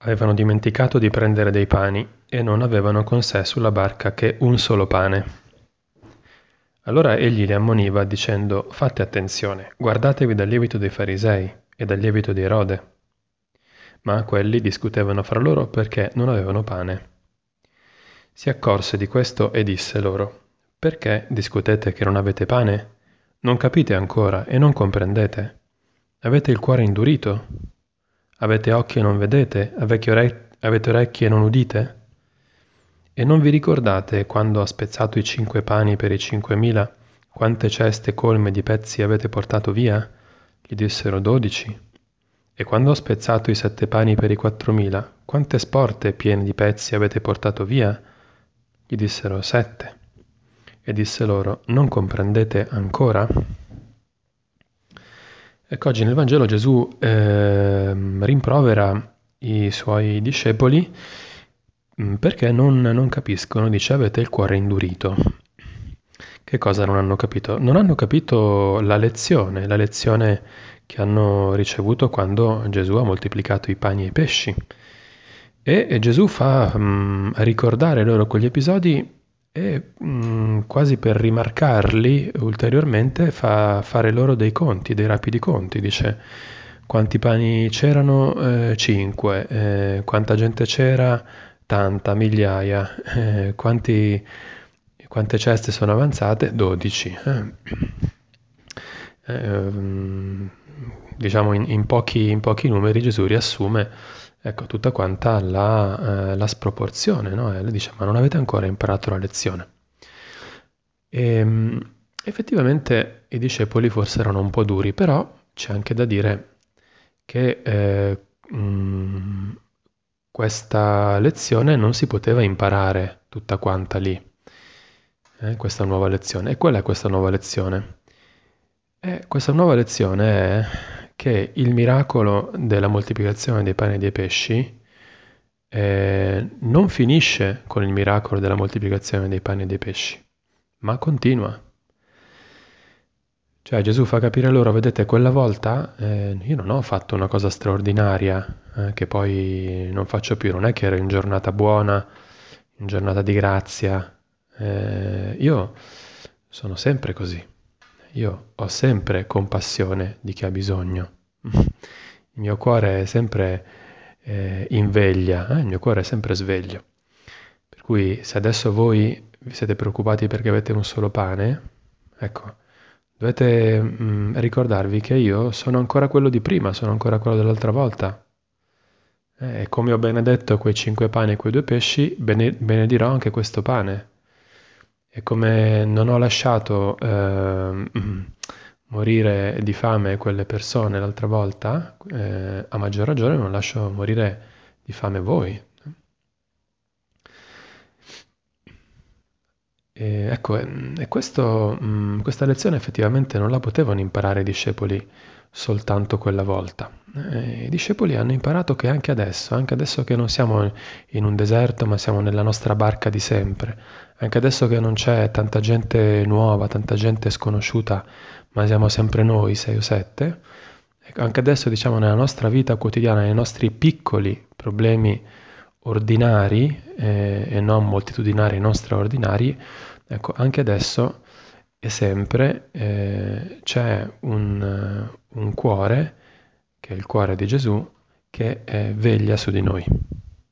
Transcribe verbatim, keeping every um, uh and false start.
Avevano dimenticato di prendere dei pani e non avevano con sé sulla barca che un solo pane. Allora egli li ammoniva dicendo: Fate attenzione, guardatevi dal lievito dei farisei e dal lievito di Erode. Ma quelli discutevano fra loro perché non avevano pane. Si accorse di questo e disse loro: Perché discutete che non avete pane? Non capite ancora e non comprendete? Avete il cuore indurito? Avete occhi e non vedete? Avete ore- avete orecchie e non udite? E non vi ricordate quando ha spezzato i cinque pani per i cinquemila, quante ceste colme di pezzi avete portato via? Gli dissero dodici. E quando ha spezzato i sette pani per i quattromila, quante sporte piene di pezzi avete portato via? Gli dissero sette. E disse loro: Non comprendete ancora? Ecco, oggi nel Vangelo Gesù ehm, rimprovera i suoi discepoli mm, perché non, non capiscono, dice: avete il cuore indurito. Che cosa non hanno capito? Non hanno capito la lezione, la lezione che hanno ricevuto quando Gesù ha moltiplicato i pani e i pesci. E, e Gesù fa mm, ricordare loro quegli episodi e mm, quasi per rimarcarli ulteriormente fa fare loro dei conti, dei rapidi conti. Dice: quanti pani c'erano? Eh, cinque. Eh, quanta gente c'era? Tanta, migliaia. Eh, quanti, quante ceste sono avanzate? dodici. Eh. Ehm, diciamo in, in pochi, in pochi numeri Gesù riassume, ecco, tutta quanta la, eh, la sproporzione, no? E lui dice: ma non avete ancora imparato la lezione? E, effettivamente i discepoli forse erano un po' duri, però c'è anche da dire che eh, mh, questa lezione non si poteva imparare tutta quanta lì, eh, questa nuova lezione. E qual è questa nuova lezione? Eh, questa nuova lezione è che il miracolo della moltiplicazione dei pani e dei pesci eh, non finisce con il miracolo della moltiplicazione dei pani e dei pesci, ma continua. Cioè Gesù fa capire loro: vedete, quella volta eh, io non ho fatto una cosa straordinaria eh, che poi non faccio più, non è che ero in giornata buona, in giornata di grazia. Eh, io sono sempre così. Io ho sempre compassione di chi ha bisogno. Il mio cuore è sempre eh, in veglia, eh? Il mio cuore è sempre sveglio. Per cui se adesso voi vi siete preoccupati perché avete un solo pane, ecco, dovete mm, ricordarvi che io sono ancora quello di prima, sono ancora quello dell'altra volta. Eh, E come ho benedetto quei cinque pani e quei due pesci, bene- benedirò anche questo pane. E come non ho lasciato ehm, morire di fame quelle persone l'altra volta, eh, a maggior ragione non lascio morire di fame voi. E ecco, e e questo, mh, questa lezione effettivamente non la potevano imparare i discepoli soltanto quella volta. Eh, I discepoli hanno imparato che anche adesso, anche adesso che non siamo in un deserto, ma siamo nella nostra barca di sempre, anche adesso che non c'è tanta gente nuova, tanta gente sconosciuta, ma siamo sempre noi, sei o sette, ecco, anche adesso, diciamo, nella nostra vita quotidiana, nei nostri piccoli problemi ordinari eh, e non moltitudinari, non straordinari, ecco, anche adesso e sempre eh, c'è un, eh, un cuore, che è il cuore di Gesù, che eh, veglia su di noi.